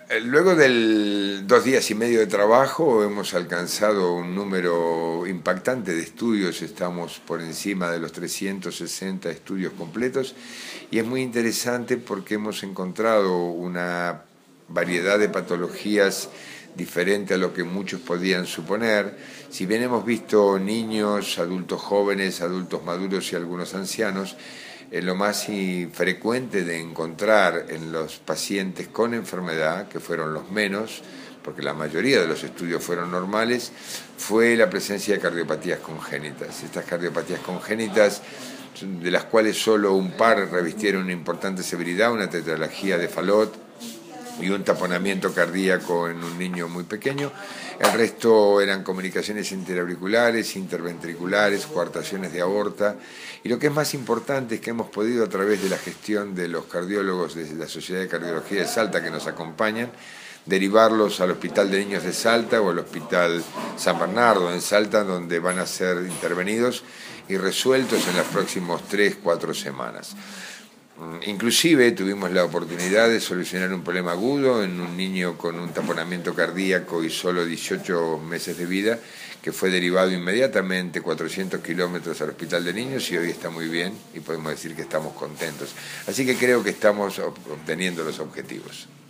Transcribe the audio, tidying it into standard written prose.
Luego de 2 días y medio de trabajo hemos alcanzado un número impactante de estudios, estamos por encima de los 360 estudios completos y es muy interesante porque hemos encontrado una variedad de patologías diferente a lo que muchos podían suponer. Si bien hemos visto niños, adultos jóvenes, adultos maduros y algunos ancianos, lo más frecuente de encontrar en los pacientes con enfermedad, que fueron los menos, porque la mayoría de los estudios fueron normales, fue la presencia de cardiopatías congénitas. Estas cardiopatías congénitas, de las cuales solo un par revistieron una importante severidad, una tetralgía de Fallot y un taponamiento cardíaco en un niño muy pequeño. El resto eran comunicaciones interauriculares, interventriculares, coartaciones de aorta. Y lo que es más importante es que hemos podido, a través de la gestión de los cardiólogos de la Sociedad de Cardiología de Salta que nos acompañan, derivarlos al Hospital de Niños de Salta o al Hospital San Bernardo en Salta, donde van a ser intervenidos y resueltos en las próximas 3-4 semanas. Inclusive tuvimos la oportunidad de solucionar un problema agudo en un niño con un taponamiento cardíaco y solo 18 meses de vida, que fue derivado inmediatamente 400 kilómetros al Hospital de Niños y hoy está muy bien y podemos decir que estamos contentos. Así que creo que estamos obteniendo los objetivos.